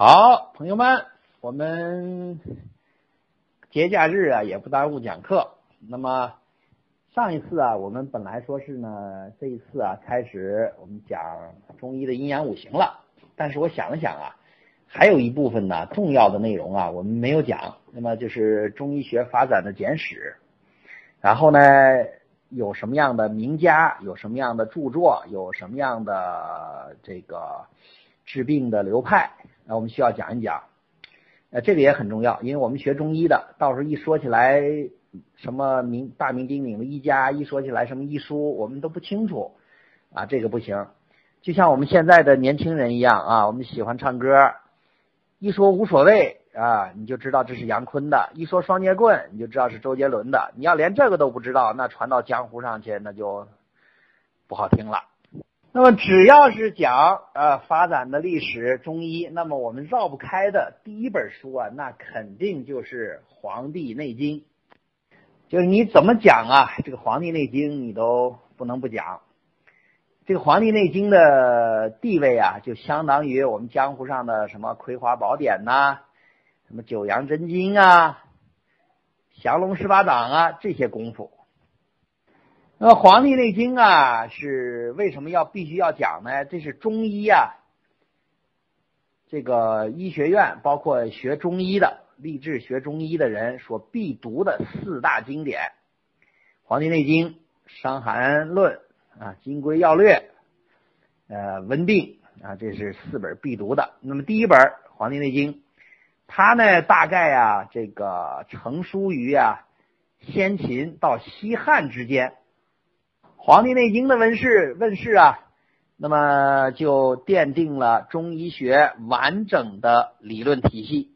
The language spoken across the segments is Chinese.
好，朋友们，我们节假日啊也不耽误讲课。那么上一次啊，我们本来说是呢，这一次啊开始我们讲中医的阴阳五行了。但是我想了想啊，还有一部分呢重要的内容啊我们没有讲，那么就是中医学发展的简史。然后呢，有什么样的名家，有什么样的著作，有什么样的这个治病的流派，我们需要讲一讲。这个也很重要，因为我们学中医的，到时候一说起来什么大名鼎鼎的医家，一说起来什么医书，我们都不清楚啊，这个不行。就像我们现在的年轻人一样啊，我们喜欢唱歌，一说无所谓啊，你就知道这是杨坤的；一说双截棍，你就知道是周杰伦的。你要连这个都不知道，那传到江湖上去，那就不好听了。那么只要是讲发展的历史中医，那么我们绕不开的第一本书啊，那肯定就是《黄帝内经》。就是你怎么讲啊，这个《黄帝内经》你都不能不讲。这个《黄帝内经》的地位啊，就相当于我们江湖上的什么《葵花宝典》呐，什么《九阳真经》啊、降龙十八掌啊这些功夫。那么《黄帝内经》啊，是为什么必须要讲呢？这是中医啊，这个医学院包括学中医的、立志学中医的人所必读的四大经典，《黄帝内经》、《伤寒论》啊、《金匮要略》、《温病》啊，这是四本必读的。那么第一本《黄帝内经》，它呢大概啊这个成书于先秦到西汉之间。《黄帝内经》的问世啊，那么就奠定了中医学完整的理论体系。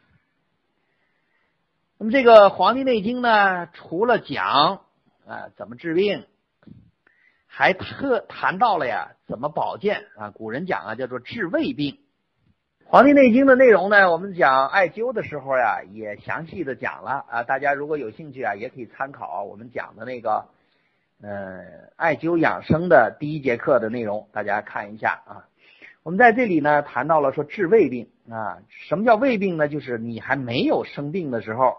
那么这个《黄帝内经》呢，除了讲怎么治病，还谈到了怎么保健啊。古人讲叫做治未病。《黄帝内经》的内容呢，我们讲艾灸的时候也详细的讲了啊。大家如果有兴趣也可以参考我们讲的那个艾灸养生的第一节课的内容，大家看一下啊。我们在这里呢谈到了说治未病啊。什么叫未病呢？就是你还没有生病的时候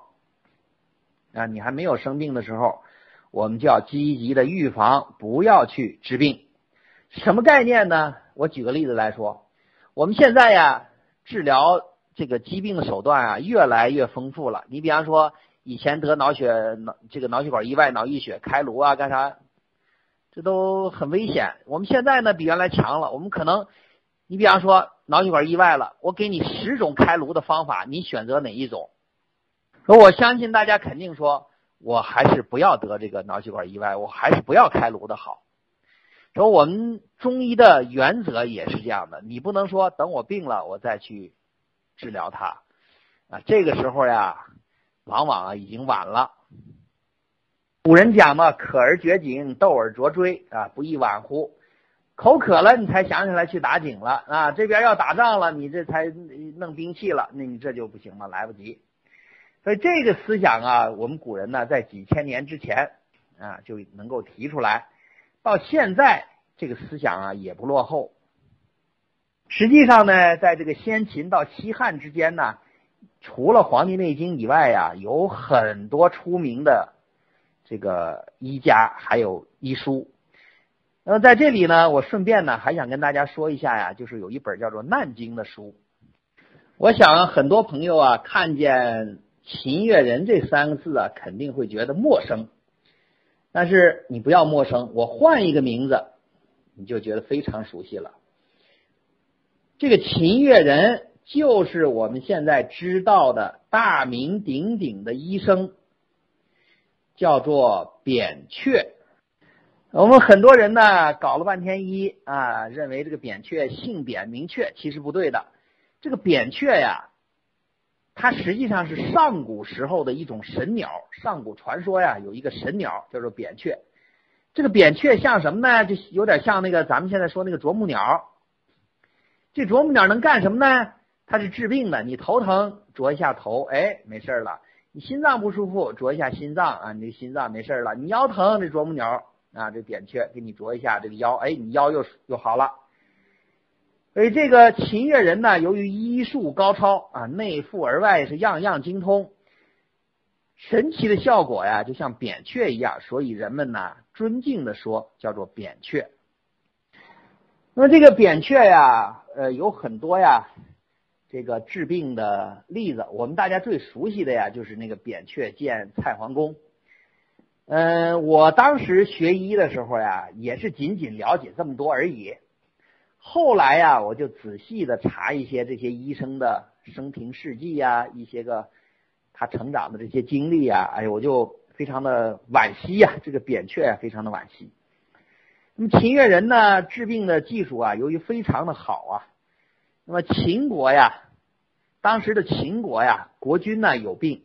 我们就要积极的预防，不要去治病。什么概念呢？我举个例子来说，我们现在治疗这个疾病的手段越来越丰富了。你比方说以前得脑血管意外、脑溢血开颅干啥，这都很危险。我们现在呢比原来强了，我们可能你比方说脑血管意外了，我给你10种开颅的方法，你选择哪一种？我相信大家肯定说，我还是不要得这个脑血管意外，我还是不要开颅的好。说我们中医的原则也是这样的，你不能说等我病了我再去治疗它这个时候往往已经晚了。古人讲嘛，渴而掘井，斗而琢锥不亦晚乎。口渴了你才想起来去打井了这边要打仗了，你这才弄兵器了，那你这就不行了，来不及。所以这个思想我们古人呢在几千年之前就能够提出来，到现在这个思想也不落后。实际上呢，在这个先秦到西汉之间呢，除了《黄帝内经》以外有很多出名的这个医家还有医书。在这里呢，我顺便呢还想跟大家说一下就是有一本叫做《难经》的书。我想很多朋友看见秦越人这3个字肯定会觉得陌生，但是你不要陌生，我换一个名字你就觉得非常熟悉了。这个秦越人就是我们现在知道的大名鼎鼎的医生，叫做扁鹊。我们很多人呢搞了半天医认为这个扁鹊姓扁名鹊，其实不对的。这个扁鹊它实际上是上古时候的一种神鸟，上古传说有一个神鸟叫做扁鹊。这个扁鹊像什么呢？就有点像那个咱们现在说那个啄木鸟。这啄木鸟能干什么呢？它是治病的，你头疼啄一下头，没事了。你心脏不舒服啄一下心脏你这心脏没事了。你腰疼，这啄木鸟这扁鹊给你啄一下这个腰，你腰又好了。 所以这个秦越人呢，由于医术高超啊，内附而外是样样精通，神奇的效果呀，就像扁鹊一样，所以人们呢尊敬的说叫做扁鹊。那么这个扁鹊呀，有很多呀这个治病的例子，我们大家最熟悉的呀就是那个扁鹊见蔡桓公。我当时学医的时候呀，也是仅仅了解这么多而已。后来呀，我就仔细的查一些这些医生的生平事迹呀，一些个他成长的这些经历呀，哎呦，我就非常的惋惜呀，这个扁鹊啊，非常的惋惜。那么秦越人呢，治病的技术啊，由于非常的好啊，那么秦国呀，当时的秦国呀，国君呢有病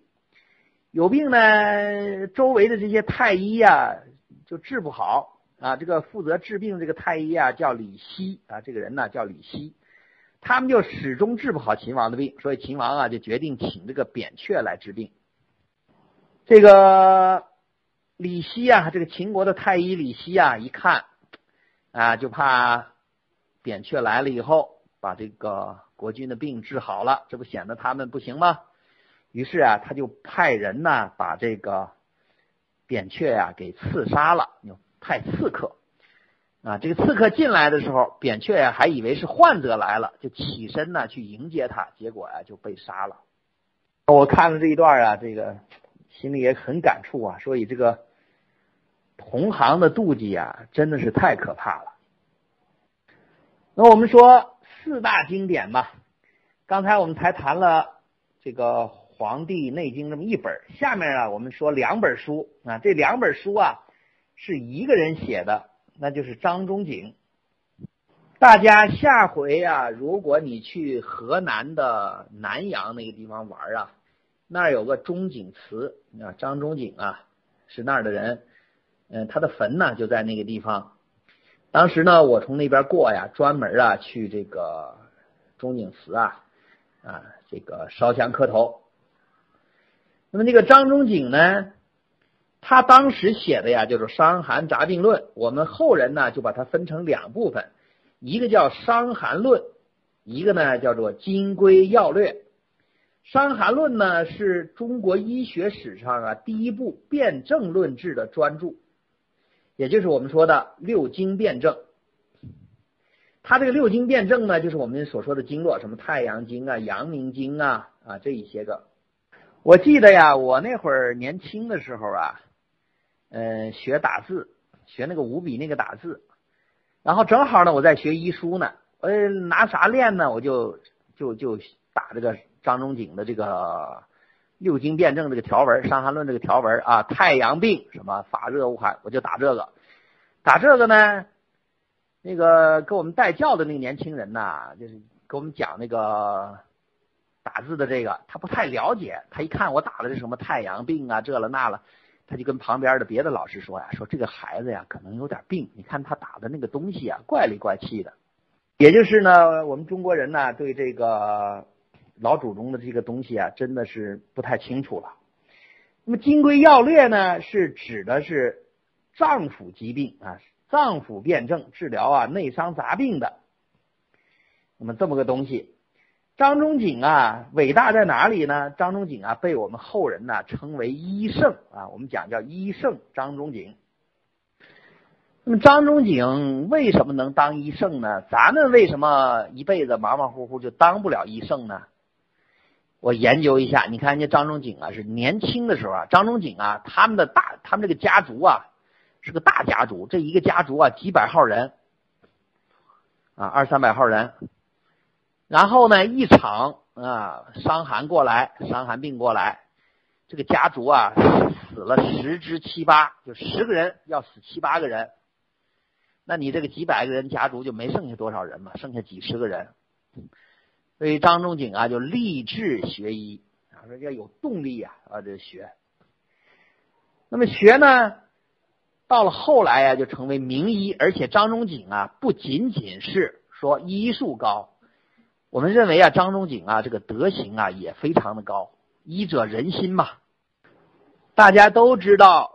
呢，周围的这些太医呀就治不好啊。这个负责治病这个太医啊叫李希啊，这个人呢叫李希，他们就始终治不好秦王的病，所以秦王啊就决定请这个扁鹊来治病。这个李希啊，这个秦国的太医李希啊，一看啊，就怕扁鹊来了以后把这个国君的病治好了，这不显得他们不行吗？于是啊，他就派人呢把这个扁鹊呀给刺杀了，派刺客啊。这个刺客进来的时候，扁鹊呀还以为是患者来了，就起身呢去迎接他，结果呀就被杀了。我看了这一段啊，这个心里也很感触啊，所以这个同行的妒忌啊，真的是太可怕了。那我们说四大经典吧，刚才我们才谈了这个黄帝内经这么一本，下面啊我们说两本书啊，这两本书啊是一个人写的，那就是张仲景。大家下回啊，如果你去河南的南阳那个地方玩啊，那儿有个仲景祠啊，张仲景啊是那儿的人，他的坟呢就在那个地方。当时呢我从那边过呀，专门啊去这个仲景祠啊这个烧香磕头。那么这个张仲景呢，他当时写的呀就是《伤寒杂病论》，我们后人呢就把它分成两部分，一个叫《伤寒论》，一个呢叫做《金匮要略》。《伤寒论》呢是中国医学史上啊第一部辨证论治的专著，也就是我们说的六经辨证。它这个六经辨证呢，就是我们所说的经络，什么太阳经啊、阳明经啊这一些个。我记得呀，我那会儿年轻的时候啊，学打字，学那个五笔那个打字，然后正好呢我在学医书呢，拿啥练呢？我就打这个张仲景的这个六经辨证这个条文，《伤寒论》这个条文啊，太阳病什么发热恶寒，我就打这个。打这个呢，那个给我们带教的那个年轻人呐，就是给我们讲那个打字的这个，他不太了解，他一看我打的是什么太阳病啊这了那了，他就跟旁边的别的老师说呀，说这个孩子呀可能有点病，你看他打的那个东西啊怪里怪气的。也就是呢，我们中国人呢对这个老祖宗的这个东西啊真的是不太清楚了。那么金匮要略呢是指的是脏腑疾病啊，脏腑辨证治疗啊内伤杂病的，那么这么个东西。张仲景啊伟大在哪里呢？张仲景啊被我们后人呢称为医圣啊，我们讲叫医圣张仲景。那么张仲景为什么能当医圣呢？咱们为什么一辈子马马虎虎就当不了医圣呢？我研究一下，你看人家张仲景啊是年轻的时候啊，张仲景啊他们这个家族啊是个大家族，这一个家族啊几百号人啊，200-300号人。然后呢一场伤寒病过来，这个家族啊死了10之7八，就10个人要死7、8个人，那你这个几百个人家族就没剩下多少人嘛，剩下几十个人。所以张仲景啊就立志学医啊，说要有动力这学。那么学呢到了后来啊就成为名医，而且张仲景啊不仅仅是说医术高，我们认为啊张仲景啊这个德行啊也非常的高，医者仁心嘛。大家都知道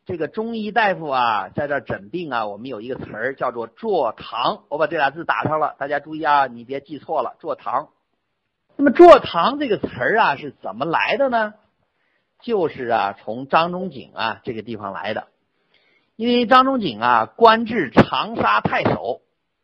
这个中医大夫啊，在这诊病啊，我们有一个词儿叫做坐堂，我把这俩字打上了，大家注意啊，你别记错了，坐堂。那么坐堂这个词儿啊是怎么来的呢？就是啊从张仲景啊这个地方来的，因为张仲景啊官至长沙太守，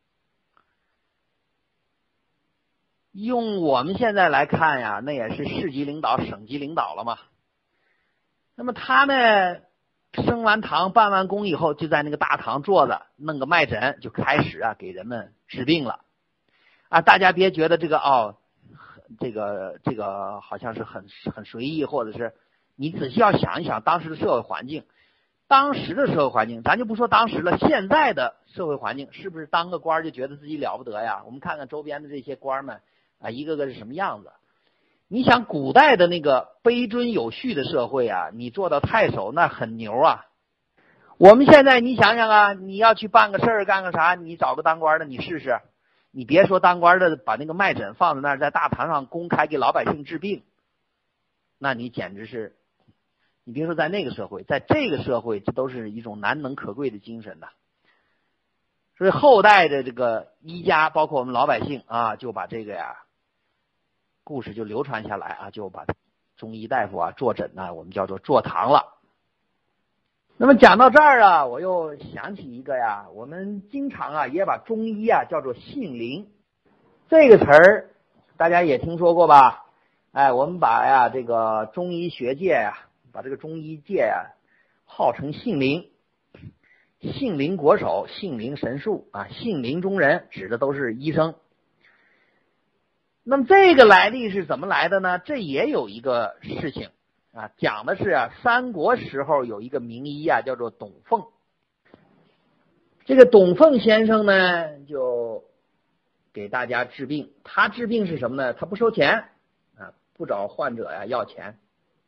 用我们现在来看呀，那也是市级领导、省级领导了嘛。那么他呢，升完堂、办完公以后，就在那个大堂坐着，弄个脉诊，就开始啊给人们治病了。啊，大家别觉得这个这个好像是很随意，或者是你仔细要想一想当时的社会环境。当时的社会环境，咱就不说当时了，现在的社会环境是不是当个官就觉得自己了不得呀？我们看看周边的这些官们啊，一个个是什么样子。你想古代的那个卑尊有序的社会啊，你做到太守那很牛啊。我们现在你想想啊，你要去办个事儿干个啥，你找个当官的你试试，你别说当官的把那个脉诊放在那儿，在大堂上公开给老百姓治病，那你简直是，你别说在那个社会，在这个社会这都是一种难能可贵的精神的。所以后代的这个医家，包括我们老百姓啊，就把这个故事就流传下来啊，就把中医大夫啊坐诊呢，我们叫做坐堂了。那么讲到这儿啊，我又想起一个呀，我们经常啊也把中医啊叫做杏林，这个词儿大家也听说过吧？哎，我们把这个中医学界把这个中医界号称杏林，杏林国手、杏林神术啊，杏林中人指的都是医生。那么这个来历是怎么来的呢？这也有一个事情啊，讲的是三国时候有一个名医叫做董奉。这个董奉先生呢，就给大家治病。他治病是什么呢？他不收钱啊，不找患者要钱。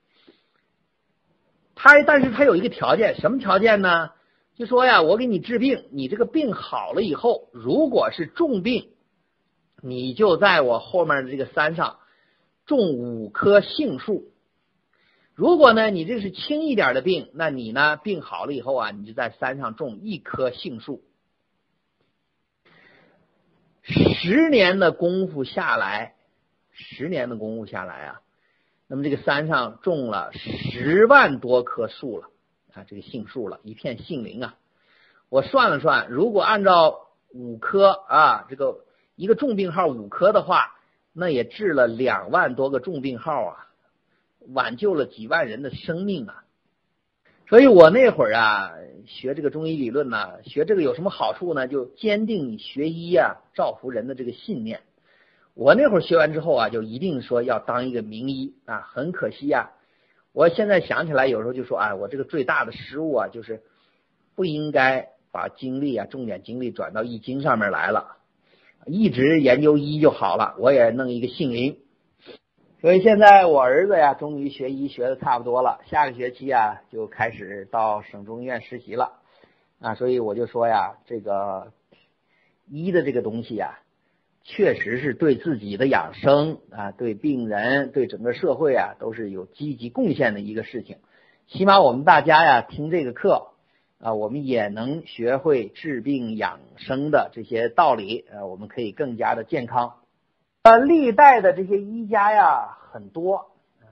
但是他有一个条件，什么条件呢？就说我给你治病，你这个病好了以后，如果是重病，你就在我后面的这个山上种5棵杏树。如果呢你这是轻一点的病，那你呢病好了以后你就在山上种1棵杏树。10年的功夫下来那么这个山上种了10万多棵树了啊，这个杏树了，一片杏林啊。我算了算，如果按照5棵这个一个重病号5棵的话，那也治了2万多个重病号挽救了几万人的生命啊。所以我那会儿学这个中医理论呢，学这个有什么好处呢？就坚定你学医造福人的这个信念。我那会儿学完之后就一定说要当一个名医很可惜我现在想起来有时候就说我这个最大的失误就是不应该把精力重点精力转到易经上面来了，一直研究医就好了，我也弄一个杏林。所以现在我儿子终于学医学的差不多了，下个学期就开始到省中医院实习了所以我就说这个医的这个东西确实是对自己的养生对病人对整个社会都是有积极贡献的一个事情。起码我们大家听这个课我们也能学会治病养生的这些道理我们可以更加的健康。历代的这些医家很多，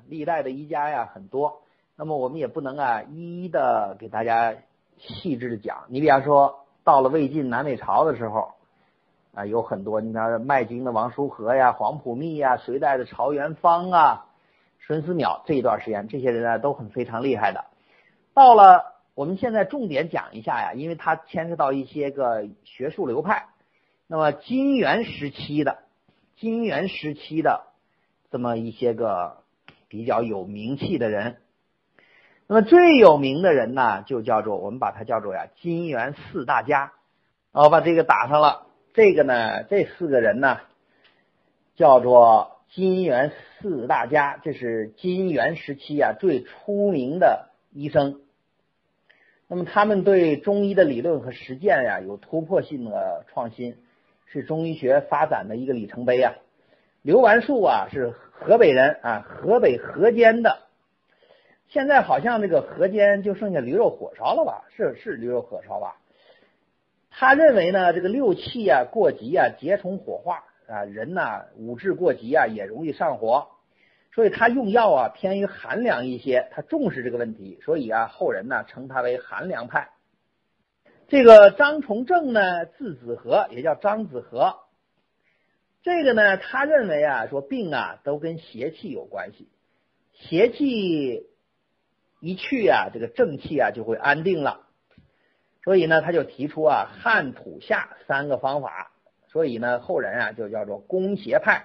那么我们也不能一一的给大家细致的讲。你比方说到了魏晋南北朝的时候有很多，你看卖经的王叔和黄甫谧隋代的曹元芳孙思邈，这一段时间这些人都非常厉害的。到了我们现在重点讲一下因为它牵涉到一些个学术流派。那么金元时期的这么一些个比较有名气的人，那么最有名的人呢，就叫做我们把它叫做金元4大家。我把这个打上了。这个呢，这4个人呢，叫做金元4大家，这是金元时期最出名的医生。那么他们对中医的理论和实践有突破性的创新，是中医学发展的一个里程碑刘完树是河北人河北河间的。 现在好像这个河间就剩下驴肉火烧了吧？是驴肉火烧吧？他认为呢，这个六气啊过急啊，结成火化啊，人呐五志过急啊，也容易上火，所以他用药啊偏于寒凉一些，他重视这个问题，所以啊后人呢称他为寒凉派。这个张崇正呢，字子和，也叫张子和。这个呢，他认为啊，说病啊都跟邪气有关系，邪气一去啊，这个正气啊就会安定了。所以呢，他就提出啊汉土夏3个方法，所以呢，后人啊就叫做攻邪派。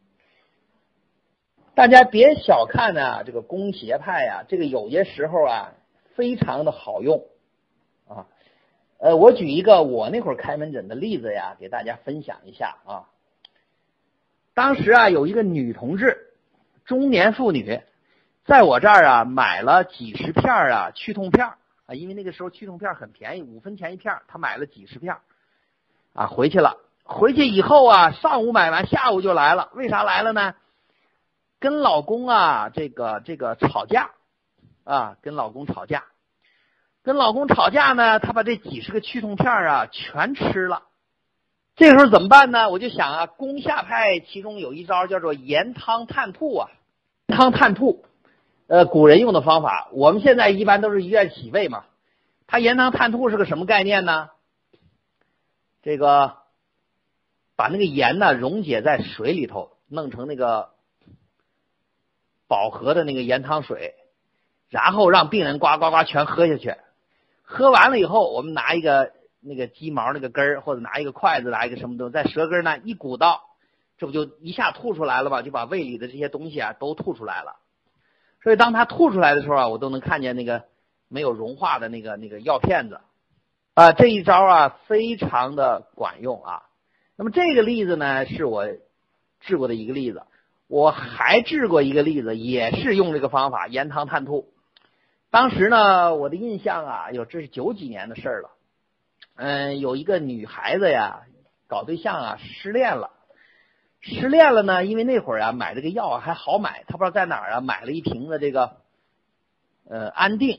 大家别小看啊这个攻邪派啊，这个有些时候啊非常的好用啊。我举一个我那会儿开门诊的例子呀，给大家分享一下啊。当时啊有一个女同志，中年妇女，在我这儿啊买了几十片啊去痛片啊，因为那个时候去痛片很便宜，5分钱一片，她买了几十片啊，回去了。回去以后啊，上午买完，下午就来了。为啥来了呢？跟老公啊这个吵架啊，跟老公吵架呢，她把这几十个去痛片啊全吃了。这个时候怎么办呢？我就想啊，攻下派其中有一招叫做盐汤炭吐啊，汤炭吐，古人用的方法，我们现在一般都是医院洗胃嘛。它盐汤炭吐是个什么概念呢？这个把那个盐呢溶解在水里头，弄成那个饱和的那个盐汤水，然后让病人呱呱呱全喝下去。喝完了以后，我们拿一个那个鸡毛那个根儿，或者拿一个筷子，拿一个什么东西，在舌根呢一鼓捣，这不就一下吐出来了吗？就把胃里的这些东西啊都吐出来了。所以当他吐出来的时候啊，我都能看见那个没有融化的那个药片子啊。这一招啊非常的管用啊。那么这个例子呢是我治过的一个例子，我还治过一个例子，也是用这个方法盐汤炭吐。当时呢我的印象啊，这是90几年的事儿了。有一个女孩子呀，搞对象啊失恋了呢，因为那会儿啊买这个药啊还好买，她不知道在哪儿啊买了一瓶的这个安定，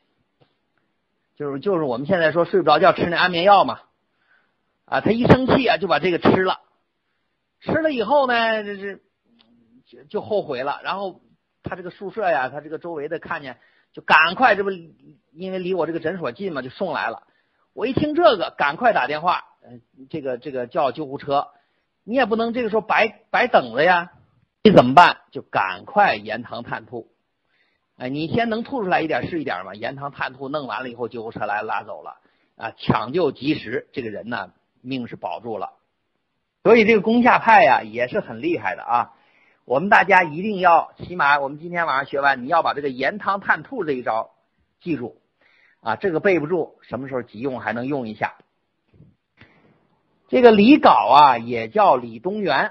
就是我们现在说睡不着觉吃那安眠药嘛啊，她一生气啊就把这个吃了以后呢就后悔了，然后她这个宿舍呀，她这个周围的看见就赶快，这不因为离我这个诊所近嘛，就送来了。我一听这个，赶快打电话，这个叫救护车。你也不能这个时候白等了呀，你怎么办？就赶快盐汤炭吐。你先能吐出来一点是一点嘛，盐汤炭吐弄完了以后，救护车来拉走了啊，抢救及时，这个人呢命是保住了。所以这个攻下派呀也是很厉害的啊。我们大家一定要，起码我们今天晚上学完，你要把这个盐汤炭吐这一招记住啊，这个背不住，什么时候急用还能用一下。这个李杲啊也叫李东垣，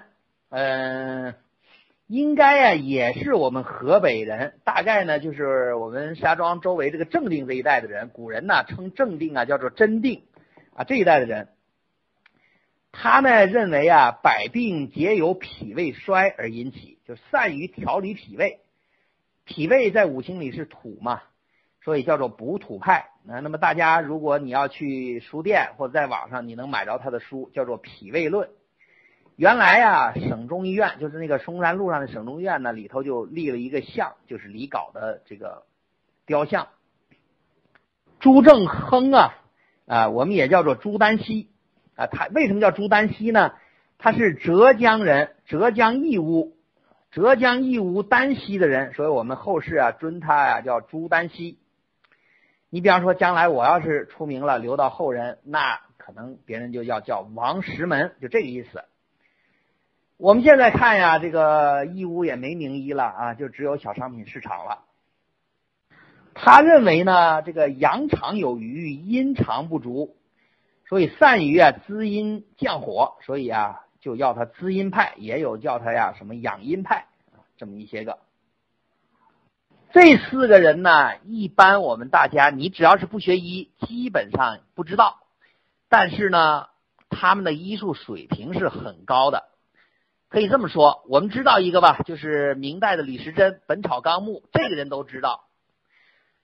应该啊也是我们河北人，大概呢就是我们石家庄周围这个正定这一带的人，古人呢称正定啊叫做真定啊，这一带的人。他呢认为啊百病皆由脾胃衰而引起，就善于调理脾胃。脾胃在五行里是土嘛，所以叫做补土派。那么大家如果你要去书店或者在网上你能买着他的书，叫做《脾胃论》。原来啊省中医院，就是那个松山路上的省中医院呢，里头就立了一个像，就是李杲的这个雕像。朱正亨啊我们也叫做朱丹溪啊，他为什么叫朱丹溪呢？他是浙江人，浙江义乌丹溪的人，所以我们后世啊尊他啊叫朱丹溪。你比方说将来我要是出名了，留到后人，那可能别人就要叫王石门，就这个意思。我们现在看呀，这个义乌也没名医了啊，就只有小商品市场了。他认为呢，这个阳常有余，阴常不足，所以善于啊滋阴降火，所以啊就叫他滋阴派，也有叫他呀什么养阴派，这么一些个。这4个人呢，一般我们大家你只要是不学医，基本上不知道，但是呢他们的医术水平是很高的。可以这么说，我们知道一个吧，就是明代的李时珍《本草纲目》，这个人都知道。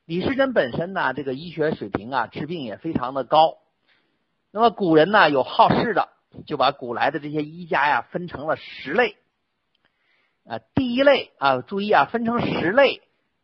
李时珍本身呢，这个医学水平啊，治病也非常的高。那么古人呢有好事的，就把古来的这些医家呀分成了10类。第一类啊，注意啊，分成10类。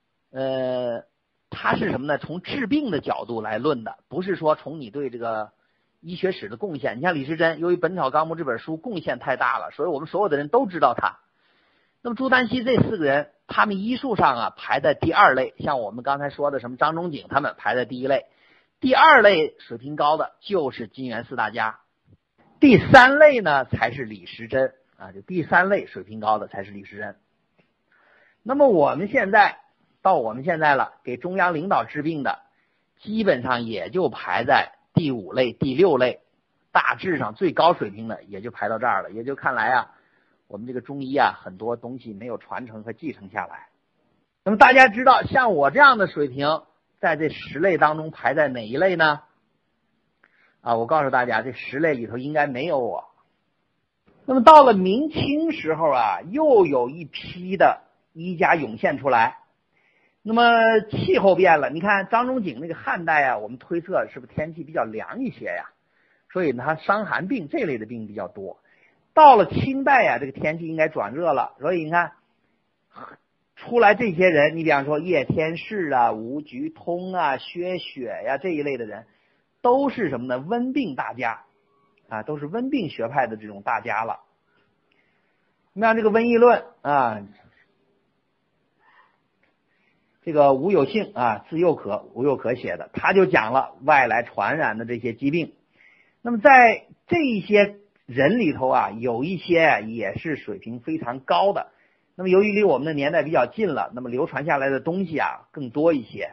它是什么呢？从治病的角度来论的，不是说从你对这个医学史的贡献。你像李时珍，由于《本草纲目》这本书贡献太大了，所以我们所有的人都知道他。那么朱丹溪这4个人，他们医术上啊排在第2类，像我们刚才说的什么张仲景他们排在第1类。第2类水平高的就是金元4大家，第3类呢才是李时珍啊，就第3类水平高的才是李时珍。那么我们现在了，给中央领导治病的，基本上也就排在第5类、第6类，大致上最高水平的也就排到这儿了。也就看来啊，我们这个中医啊，很多东西没有传承和继承下来。那么大家知道，像我这样的水平，在这10类当中排在哪一类呢？我告诉大家，这10类里头应该没有我。那么到了明清时候啊，又有一批的医家涌现出来。那么气候变了，你看张仲景那个汉代啊，我们推测是不是天气比较凉一些呀？所以呢，他伤寒病这类的病比较多。到了清代啊，这个天气应该转热了，所以你看出来这些人，你比方说叶天士啊、吴鞠通啊、薛雪呀这一类的人，都是什么呢？温病大家啊，都是温病学派的这种大家了。你看这个《瘟疫论》啊，这个吴有幸啊，字吴又可写的，他就讲了外来传染的这些疾病。那么在这些人里头啊，有一些也是水平非常高的。那么由于离我们的年代比较近了，那么流传下来的东西啊更多一些。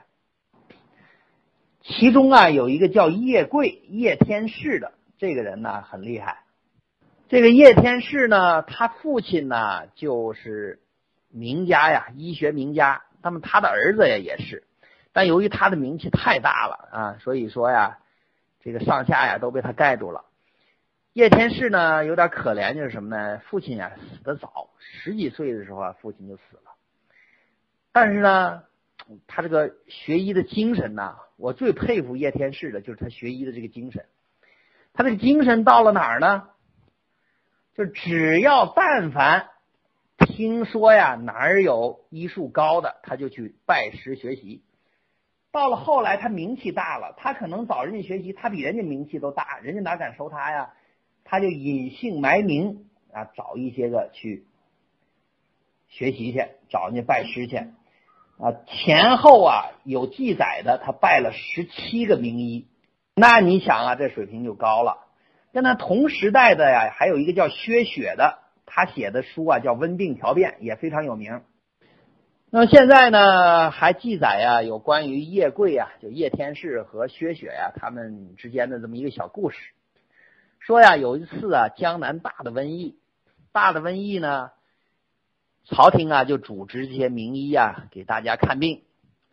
其中啊有一个叫叶贵、叶天士的，这个人呢很厉害。这个叶天士呢，他父亲呢就是名家呀，医学名家。那么他的儿子也是，但由于他的名气太大了啊，所以说呀，这个上下呀都被他盖住了。叶天士呢有点可怜，就是什么呢？父亲啊死得早，10几岁的时候啊父亲就死了。但是呢，他这个学医的精神呢，我最佩服叶天士的就是他学医的这个精神。他这个精神到了哪儿呢？就只要但凡听说呀哪儿有医术高的，他就去拜师学习。到了后来他名气大了，他可能找人家学习，他比人家名气都大，人家哪敢收他呀？他就隐姓埋名啊，找一些个去学习去，找人家拜师去啊。前后啊有记载的，他拜了17个名医。那你想啊，这水平就高了。跟他同时代的呀，还有一个叫薛雪的，他写的书啊叫《温病条辨》，也非常有名。那么现在呢，还记载呀有关于叶贵啊，就叶天士和薛雪呀他们之间的这么一个小故事。说呀有一次啊，江南大的瘟疫呢，朝廷啊就组织这些名医啊给大家看病。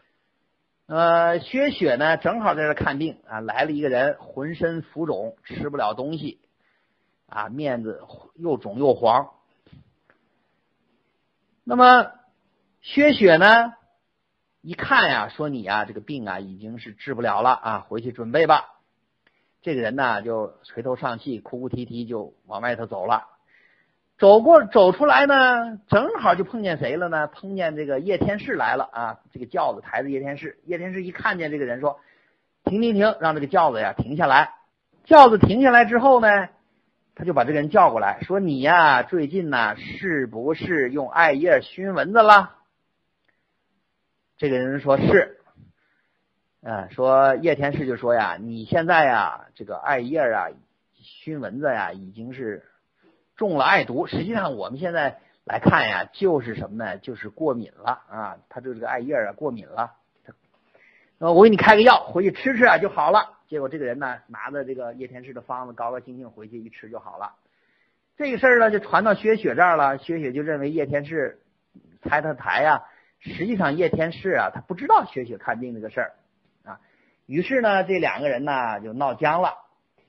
薛雪呢正好在这看病啊，来了一个人，浑身浮肿，吃不了东西啊，面子又肿又黄。那么薛雪呢一看呀，说你啊这个病啊已经是治不了了啊，回去准备吧。这个人呢就垂头丧气，哭哭啼啼就往外头走了。走出来呢，正好就碰见谁了呢？碰见这个叶天士来了啊！这个轿子抬着叶天士，叶天士一看见这个人说：“停，让这个轿子呀停下来。”轿子停下来之后呢，他就把这个人叫过来，说：“你呀，最近呢是不是用艾叶熏蚊子了？”这个人说是。说叶天士就说呀：“你现在呀，这个艾叶啊熏蚊子呀，已经是中了艾毒。实际上我们现在来看呀，就是什么呢？就是过敏了啊，他对这个艾叶啊过敏了。我给你开个药，回去吃啊就好了。”结果这个人呢，拿着这个叶天士的方子，高高兴兴回去一吃就好了。这个事儿呢，就传到薛雪这儿了。薛雪就认为叶天士拆他台呀，实际上叶天士啊，他不知道薛雪看病这个事儿啊。于是呢，这2个人呢就闹僵了。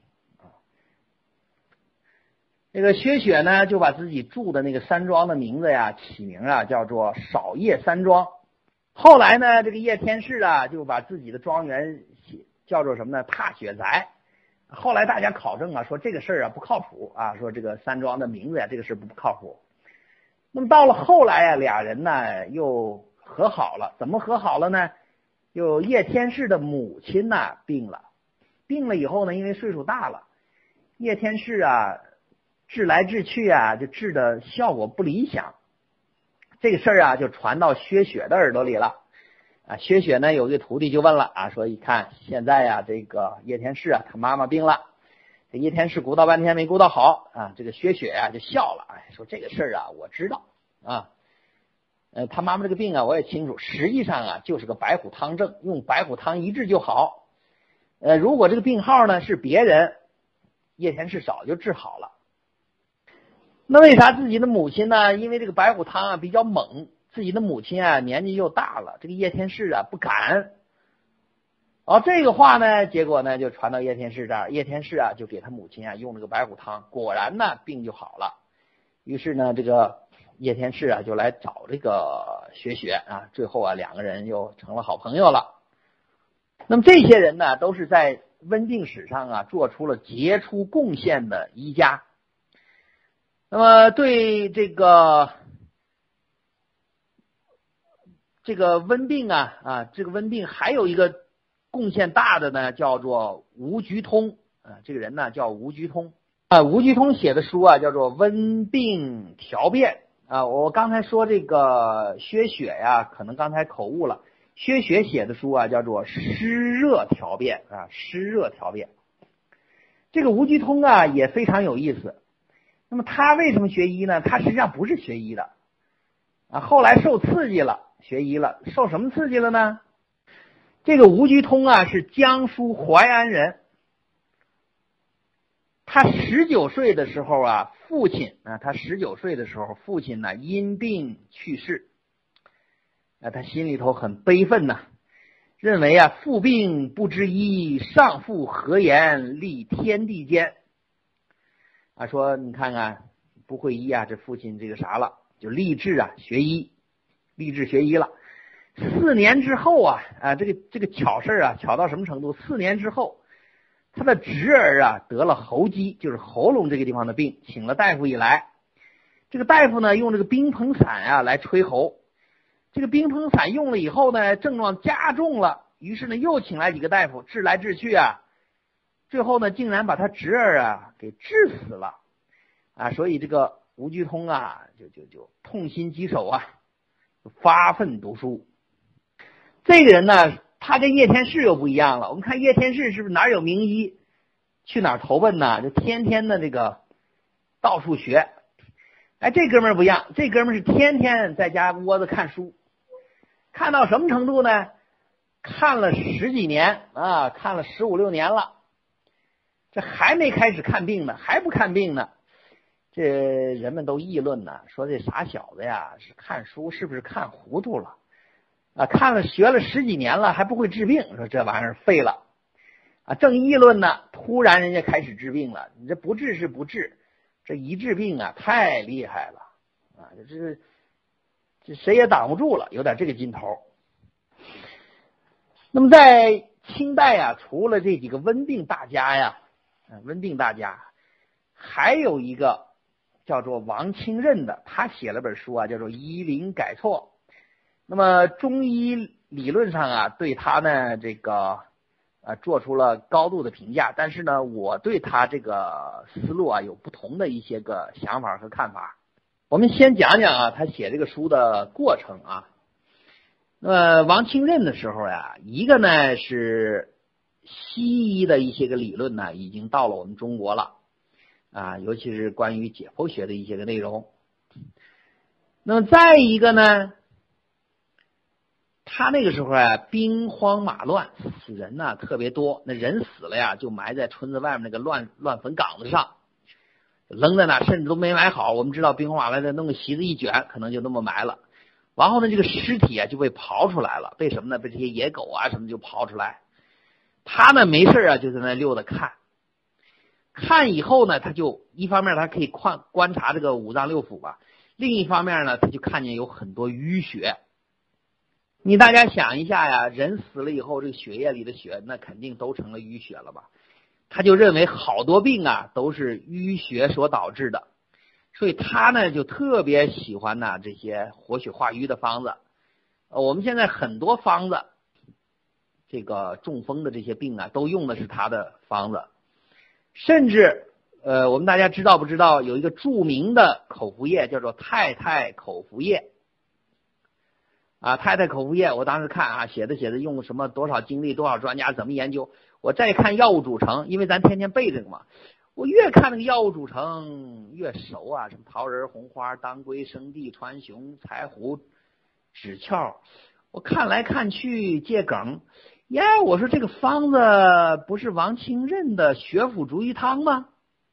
这个薛雪呢，就把自己住的那个山庄的名字呀起名啊，叫做少叶山庄。 后来呢，这个叶天士啊，就把自己的庄园叫做什么呢？踏雪宅。后来大家考证啊，说这个事儿啊不靠谱啊，说这个山庄的名字呀，这个事不靠谱。那么到了后来啊，俩人呢又和好了。怎么和好了呢？就叶天士的母亲呢病了以后呢，因为岁数大了，叶天士啊治来治去啊，就治的效果不理想。这个事儿啊就传到薛雪的耳朵里了。薛雪呢有个徒弟就问了啊，说一看现在呀，这个叶天士啊他妈妈病了，这叶天士鼓捣半天没鼓捣好啊，这个薛雪啊就笑了，说这个事儿啊我知道啊，他妈妈这个病啊我也清楚，实际上啊就是个白虎汤症，用白虎汤一治就好。如果这个病号呢是别人，叶天士早就治好了。那为啥自己的母亲呢？因为这个白虎汤啊比较猛，自己的母亲啊年纪又大了，这个叶天士啊不敢。这个话呢，结果呢就传到叶天士这儿，叶天士啊就给他母亲啊用这个白虎汤，果然呢病就好了。于是呢，这个叶天士啊就来找这个薛雪啊，最后啊两个人又成了好朋友了。那么这些人呢，都是在温病史上啊做出了杰出贡献的医家。那么对这个温病这个温病还有一个贡献大的呢，叫做吴鞠通这个人呢叫吴鞠通吴鞠通写的书啊叫做《温病调变》我刚才说这个薛雪呀，可能刚才口误了。薛雪写的书啊叫做《湿热调变》湿热调变。这个吴鞠通啊也非常有意思。那么他为什么学医呢？他实际上不是学医的后来受刺激了，学医了。受什么刺激了呢？这个吴鞠通啊是江苏淮安人。他19岁的时候啊，父亲呢因病去世。他心里头很悲愤呐，认为啊父病不知医，上父何言立天地间说你看看不会医这父亲这个啥了，就立志学医了。4年之后这个巧事巧到什么程度？4年之后，他的侄儿得了喉疾，就是喉咙这个地方的病，请了大夫一来，这个大夫呢用这个冰硼散来吹喉。这个冰硼散用了以后呢，症状加重了，于是呢又请来几个大夫，治来治去最后呢竟然把他侄儿给治死了所以这个吴鞠通就痛心疾首发奋读书。这个人呢，他跟叶天士又不一样了。我们看叶天士是不是哪有名医去哪儿投奔呢？就天天的这个到处学。这哥们儿不一样，这哥们儿是天天在家窝着看书，看到什么程度呢？看了10几年看了15、16年了，这还没开始看病呢，还不看病呢。这人们都议论呢，说这傻小子是看书是不是看糊涂了学了10几年了还不会治病，说这玩意儿废了正议论呢，突然人家开始治病了。你这不治是不治，这一治病太厉害了这谁也挡不住了，有点这个劲头。那么在清代除了这几个温病大家还有一个叫做王清任的，他写了本书叫做《医林改错》。那么中医理论上对他呢这个做出了高度的评价，但是呢我对他这个思路有不同的一些个想法和看法。我们先讲讲他写这个书的过程王清任的时候一个呢是西医的一些个理论呢已经到了我们中国了尤其是关于解剖学的一些个内容。那么再一个呢，他那个时候兵荒马乱，死人特别多，那人死了就埋在村子外面那个乱坟岗子上，扔在那甚至都没埋好。我们知道兵荒马乱的，弄个席子一卷，可能就那么埋了。然后呢，这个尸体就被刨出来了，被什么呢？被这些野狗什么就刨出来。他呢没事就在那溜达看以后呢，他就一方面他可以观察这个五脏六腑吧，另一方面呢他就看见有很多淤血。 你大家想一下呀，人死了以后，这个血液里的血那肯定都成了淤血了吧？他就认为好多病啊都是淤血所导致的，所以他呢就特别喜欢呢这些活血化瘀的方子。我们现在很多方子，这个中风的这些病啊，都用的是他的方子，甚至我们大家知道不知道有一个著名的口服液叫做太太口服液啊？太太口服液，我当时看啊，写的用什么多少精力多少专家怎么研究，我再看药物组成，因为咱天天背这个嘛，我越看那个药物组成越熟啊，什么桃仁、红花、当归、生地、川芎、柴胡、枳壳，我看来看去借梗，我说这个方子不是王清任的血府逐瘀汤吗？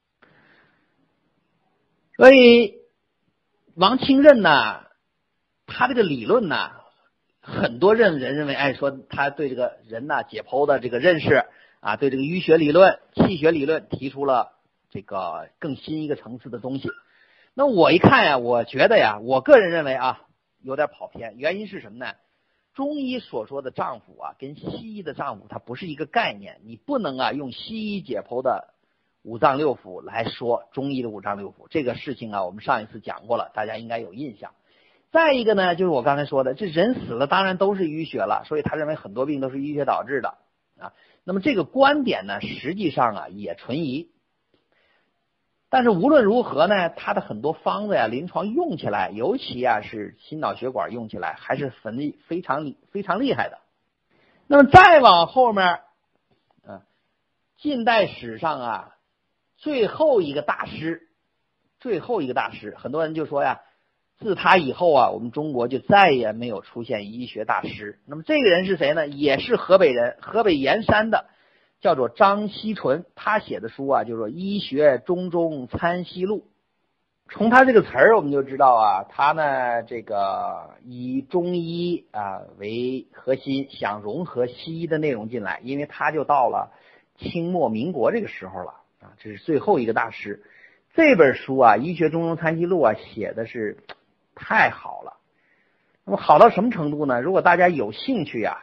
所以王清任呢，他这个理论呢，很多人认为，说他对这个人呢解剖的这个认识啊，对这个淤血理论、气血理论提出了这个更新一个层次的东西。那我一看呀，我觉得呀，我个人认为啊，有点跑偏。原因是什么呢？中医所说的脏腑啊，跟西医的脏腑它不是一个概念，你不能啊用西医解剖的五脏六腑来说中医的五脏六腑。这个事情啊，我们上一次讲过了，大家应该有印象。再一个呢，就是我刚才说的，这人死了当然都是淤血了，所以他认为很多病都是淤血导致的啊。那么这个观点呢，实际上啊也存疑。但是无论如何呢，他的很多方子呀，临床用起来，尤其啊是心脑血管用起来，还是非常厉害的。那么再往后面，近代史上啊，最后一个大师，很多人就说呀，自他以后啊，我们中国就再也没有出现医学大师。那么这个人是谁呢？也是河北人，河北盐山的，叫做张锡纯。他写的书啊，就是说《医学中参析录》。从他这个词儿，我们就知道啊，他呢这个以中医啊为核心，想融合西医的内容进来，因为他就到了清末民国这个时候了啊，这是最后一个大师。这本书啊，《医学中参析录》啊，写的是太好了。那么好到什么程度呢？如果大家有兴趣呀，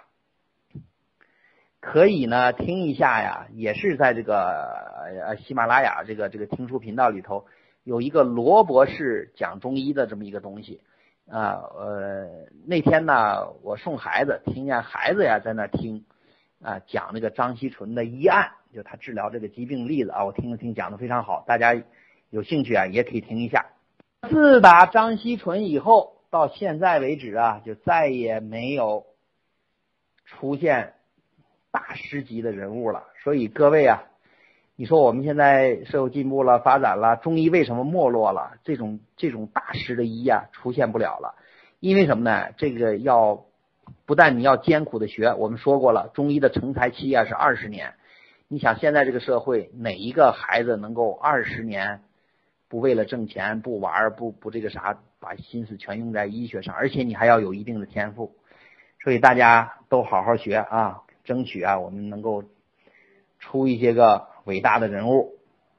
可以呢听一下呀，也是在这个喜马拉雅这个听书频道里头有一个罗博士讲中医的这么一个东西啊。那天呢我送孩子，听见孩子呀在那听啊，讲那个张锡纯的医案，就他治疗这个疾病例子啊，我听了听，讲的非常好，大家有兴趣啊也可以听一下。自打张锡纯以后到现在为止啊，就再也没有出现大师级的人物了。所以各位啊，你说我们现在社会进步了，发展了，中医为什么没落了？这种大师的医啊出现不了了。因为什么呢？这个不但你要艰苦的学，我们说过了，中医的成才期啊是20年。你想现在这个社会，哪一个孩子能够20年不为了挣钱，不玩，不这个啥，把心思全用在医学上，而且你还要有一定的天赋。所以大家都好好学啊，争取啊我们能够出一些个伟大的人物。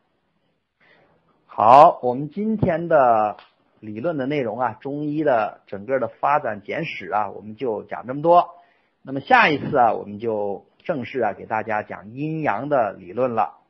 好，我们今天的理论的内容啊，中医的整个的发展简史啊，我们就讲这么多。那么下一次啊，我们就正式啊给大家讲阴阳的理论了。